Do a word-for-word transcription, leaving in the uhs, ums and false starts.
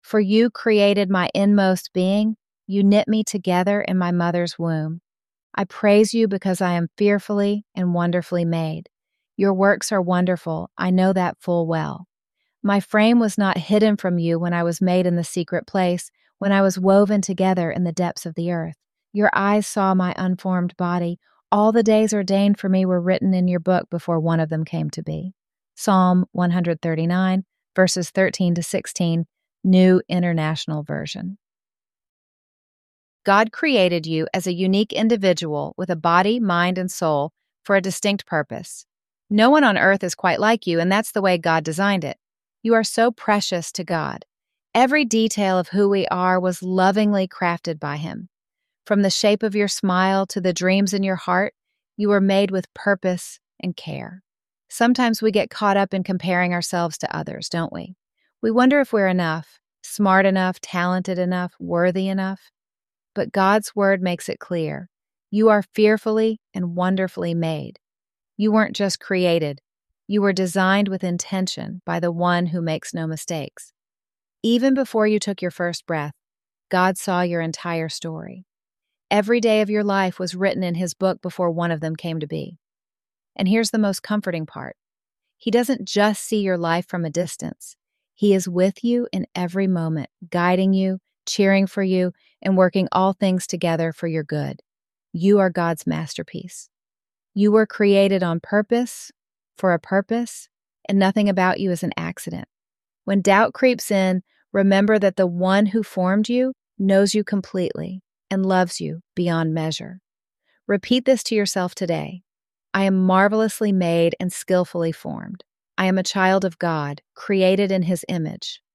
For you created my inmost being. You knit me together in my mother's womb. I praise you because I am fearfully and wonderfully made. Your works are wonderful. I know that full well. My frame was not hidden from you when I was made in the secret place, when I was woven together in the depths of the earth. Your eyes saw my unformed body. All the days ordained for me were written in your book before one of them came to be. Psalm one thirty-nine, verses thirteen to sixteen, New International Version. God created you as a unique individual with a body, mind, and soul for a distinct purpose. No one on earth is quite like you, and that's the way God designed it. You are so precious to God. Every detail of who we are was lovingly crafted by Him. From the shape of your smile to the dreams in your heart, you were made with purpose and care. Sometimes we get caught up in comparing ourselves to others, don't we? We wonder if we're enough, smart enough, talented enough, worthy enough. But God's word makes it clear. You are fearfully and wonderfully made. You weren't just created. You were designed with intention by the one who makes no mistakes. Even before you took your first breath, God saw your entire story. Every day of your life was written in His book before one of them came to be. And here's the most comforting part. He doesn't just see your life from a distance. He is with you in every moment, guiding you, cheering for you, and working all things together for your good. You are God's masterpiece. You were created on purpose, for a purpose, and nothing about you is an accident. When doubt creeps in, remember that the one who formed you knows you completely and loves you beyond measure. Repeat this to yourself today. I am marvelously made and skillfully formed. I am a child of God, created in His image.